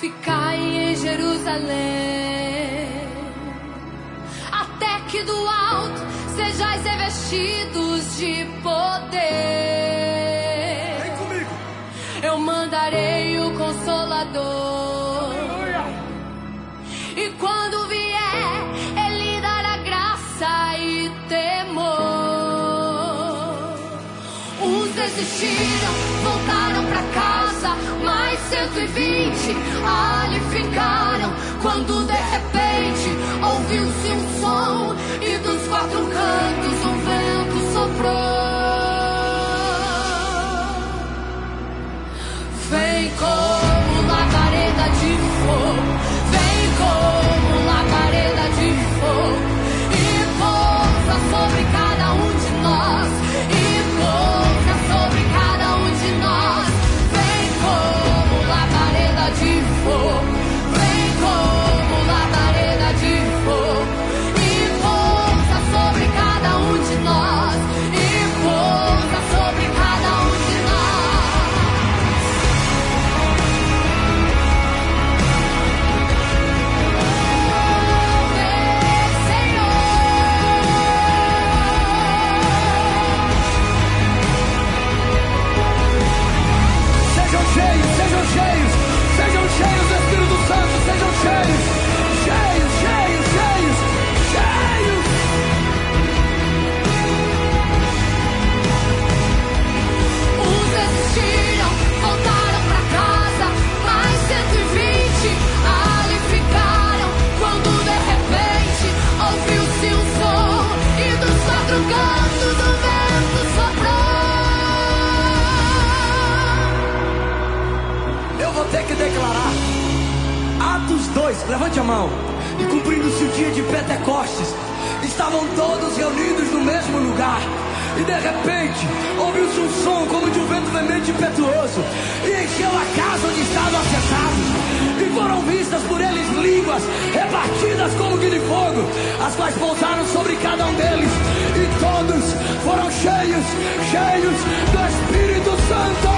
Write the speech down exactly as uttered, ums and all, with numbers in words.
ficai em Jerusalém, até que do alto sejais revestidos de poder. Vem comigo. Eu mandarei o Consolador. Aleluia. E quando vier, Ele dará graça e temor. Uns desistiram, voltaram pra casa, mas cento e vinte ali ficaram. Quando de repente ouviu-se um som e dos quatro cantos um vento soprou. Vem como labareda de fogo, vem como labareda de fogo, e pousa sobre cada um de nós, e pousa sobre cada um de nós. Vem como labareda de fogo, vem como labareda de fogo, e pousa sobre cada um de nós, e pousa sobre cada um de nós. Sejam cheios, sejam cheios, sejam cheios do Espírito Santo, sejam cheios, cheios, cheios, cheios, cheios. Uns desistiram, voltaram pra casa, mas cento e vinte ali ficaram. Quando de repente ouviu-se um som e dos quatro cantos o vento soprou. Eu vou ter que declarar Atos dois, levante a mão. E cumprindo-se o dia de Pentecostes, estavam todos reunidos no mesmo lugar. E de repente ouviu-se um som como de um vento veemente e impetuoso, e encheu a casa onde estavam assentados. E foram vistas por eles línguas repartidas como que de fogo, as quais pousaram sobre cada um deles. E todos foram cheios, cheios do Espírito Santo.